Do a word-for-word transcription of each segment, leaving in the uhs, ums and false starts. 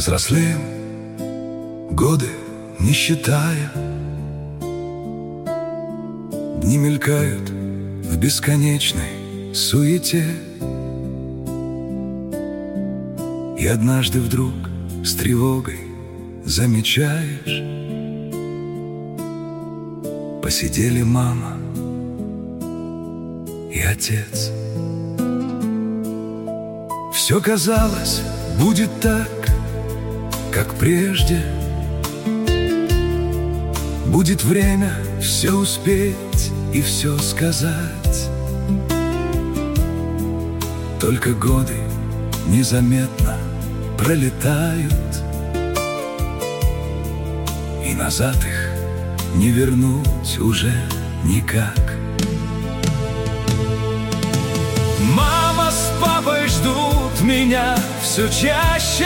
взрослеем, годы не считая, дни мелькают в бесконечной суете. И однажды вдруг с тревогой замечаешь: посидели мама и отец. Все казалось, будет так, как прежде. Будет время все успеть и все сказать. Только годы незаметно пролетают, и назад их не вернуть уже никак. Мама с папой ждут меня все чаще,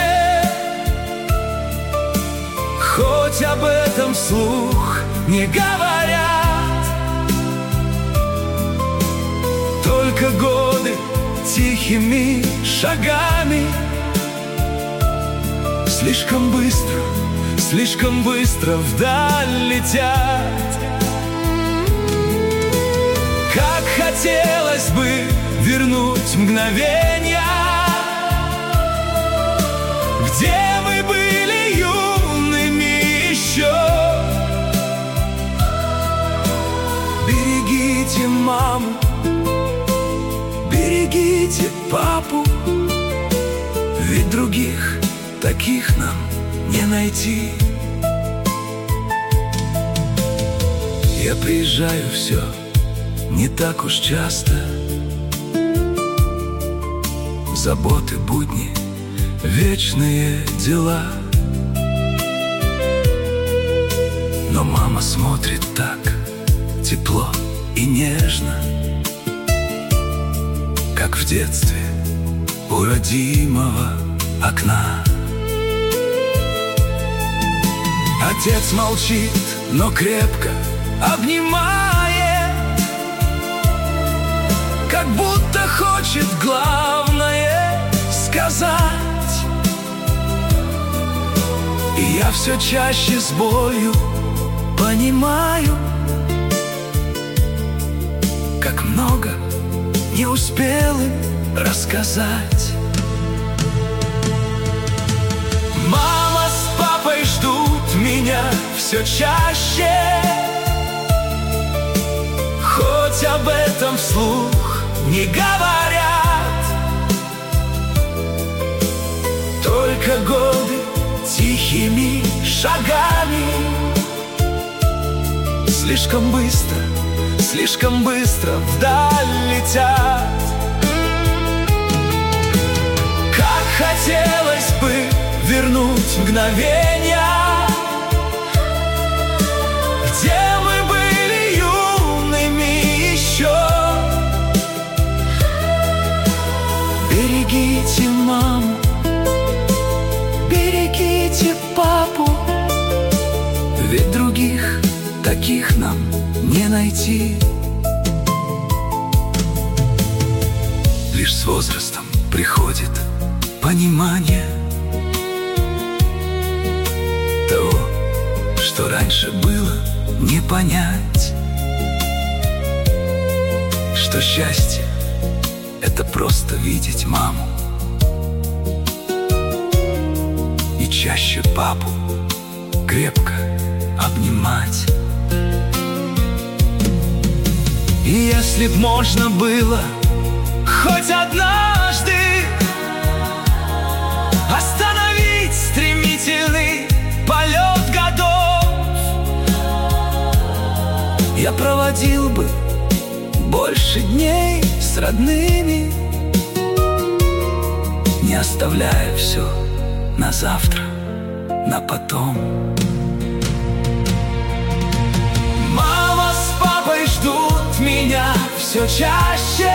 хоть об этом вслух не говорят. Только годы тихими шагами слишком быстро, слишком быстро вдаль летят. Как хотелось бы вернуть мгновенья, где мы были юными еще. Берегите маму, берегите папу, ведь других таких нам не найти. Я приезжаю все не так уж часто. Заботы, будни, вечные дела. Но мама смотрит так тепло и нежно, как в детстве у родимого окна. Отец молчит, но крепко обнимает, как будто хочет главное сказать. И я все чаще с болью понимаю, как много не успел им рассказать. Мама с папой ждут меня все чаще, хоть об этом вслух не говорят. Только годы тихими шагами слишком быстро, слишком быстро вдаль летят. Как хотелось бы вернуть мгновенья, где мы были юными еще. Берегите маму, берегите папу, ведь других таких нам не найти. Лишь с возрастом приходит понимание того, что раньше было не понять, что счастье — это просто видеть маму и чаще папу крепко обнимать. И если б можно было хоть однажды остановить стремительный полет годов, я проводил бы больше дней с родными, не оставляя все на завтра, на потом. Мама с папой ждут меня все чаще,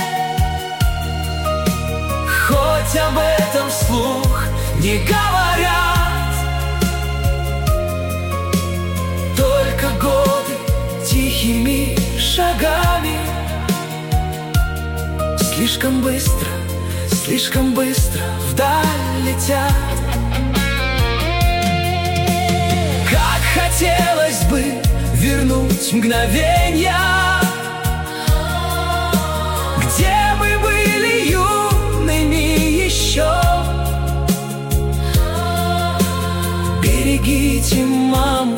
хоть об этом вслух не говорят. Только годы тихими шагами слишком быстро, слишком быстро вдаль летят. Хотелось бы вернуть мгновенья, где мы были юными еще. Берегите маму,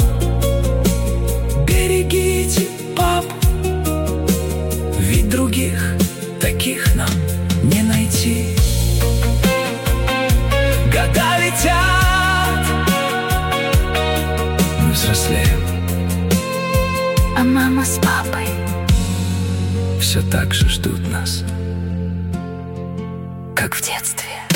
берегите папу, ведь других таких нам не найти. Года летят, мы взрослеем, а мама с папой все так же ждут нас, как в детстве.